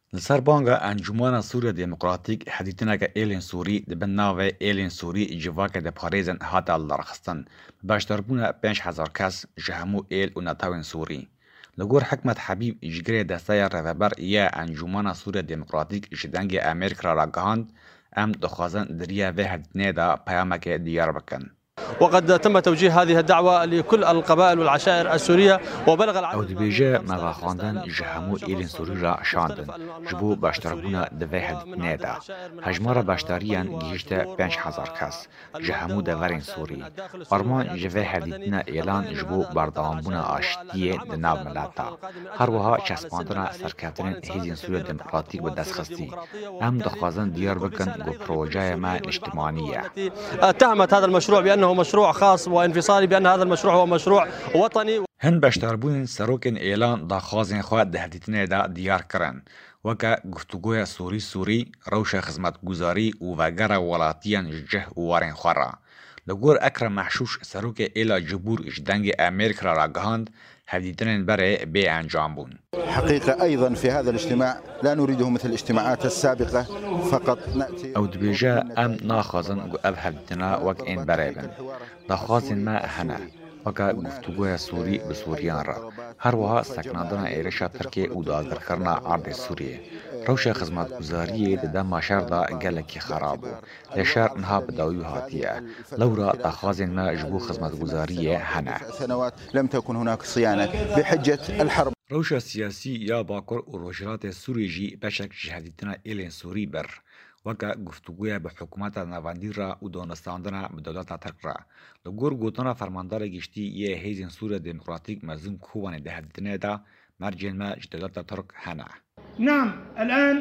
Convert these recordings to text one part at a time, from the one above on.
لسر بانگا انجمن سوریا دموکراتیک حدیثناک ایلین سوری دبن ناو ایلین سوری جواک د پاریزن هات لرخستن باشتربونا 5000 کس جهمو ایل و نتاوین سوری لگور حکمت حبیب جگری دستای رهبر یا انجمن سوریا دموکراتیک جدنگ امریکا را گهاند ام دخوازن دریا و حدیثنه دا پیامک دیار بکن. وقد تم توجيه هذه الدعوة لكل القبائل والعشائر السورية وبلغ العدد. أودبيجا مغا خواندن جهمو إيلين سوري را شاندن جبو باشتربونا دوهد نيدا هجمارا باشتاريان جيشتا 5000 كاس جهمو دورين سوري أرمان جوهد دينا إعلان جبو باردامبونا آشتية دناو ملاتا هروها چسباندنا سركفتن هيزين سوريا ديمقراطيك ودستخستي هم دخوازن ديار بكن جو بروجاية ما اجتماعية. اتهمت هذا المشروع بأنه مشروع خاص وانفصالي بأن هذا المشروع هو مشروع وطني. هن باشتربون سروکن اعلان دا خازن خواه دهدیتنه دا دیار کرن وکا گفتگوی سوری روش خدمت گزاری و وگر ولاتیان جه وارن خورا لگور اکرم محشوش سروک ایلا جبور اجدنگ امریکا را گهاند هدیتنن بره بی انجام بون. حقيقة أيضا في هذا الاجتماع لا نريده مثل الاجتماعات السابقة فقط نأتي أو دبيجا أم ناخذن أب هديتنا وك إن بريبن ناخذن ما هنا وكا گفتگوی سوری به سوریان را هر وها سکنادنا ایرشا ترکیه و دادر کرنا عرض سوریه روش خدمت گزاریه ده ماشر دا گلکی خرابو لشار انها بداوی هاتیه لورا تخازن ما جبو خدمت گزاریه هنه سنوات لم تكن هناك صيانة بحجة الحرب. روش سیاسی یا باکر و روشرات سوری جی بشک جهدیتنا ایلین سوری بر وکا گفتگوی به حکومت نواندی را و دانستاندن به دولت ترک را لگور گوتنا فرماندار گشتی یه هیزن سوریا دموکراتیک مزون کوان دهدیتنه دا مرجع ما دولت ترک هنه. نعم الآن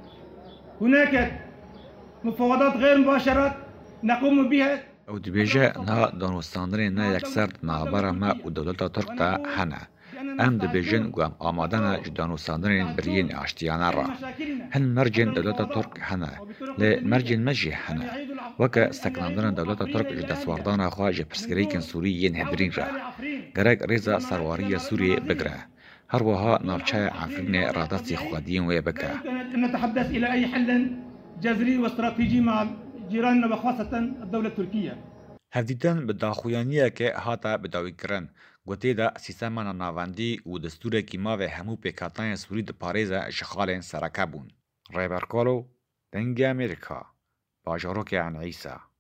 هناك مفاوضات غير مباشرة نقوم بها. او دبیجه نه دانستاندن نه یکسر نابر ما و دولت ترک تا هنه. ام دبیجن گوام آمادن دانستاندن برین آشتیانه را هن مرجن دولت ترک هنه لمرجن مجی هنه وکا سکناندن دولت ترک جدسواردان خواه جپرسگریکن سوری ین هدرین را گرگ ریزا سرواری سوری بگره هر وها نافچه عفرین رادستی خودین و بکه. نتحدث إلى أي حل جذري واستراتيجي مع جيراننا وخاصة الدولة التركية. هفدیدن به داخویانیه که هاتا بداوی کرن گوته دا سیستمان ناواندی و دستور کیما و همو پیکاتان سوری د پاریز شخال سرکه بون. ریبرکالو دنگ امریکا باجاروک عن عیسا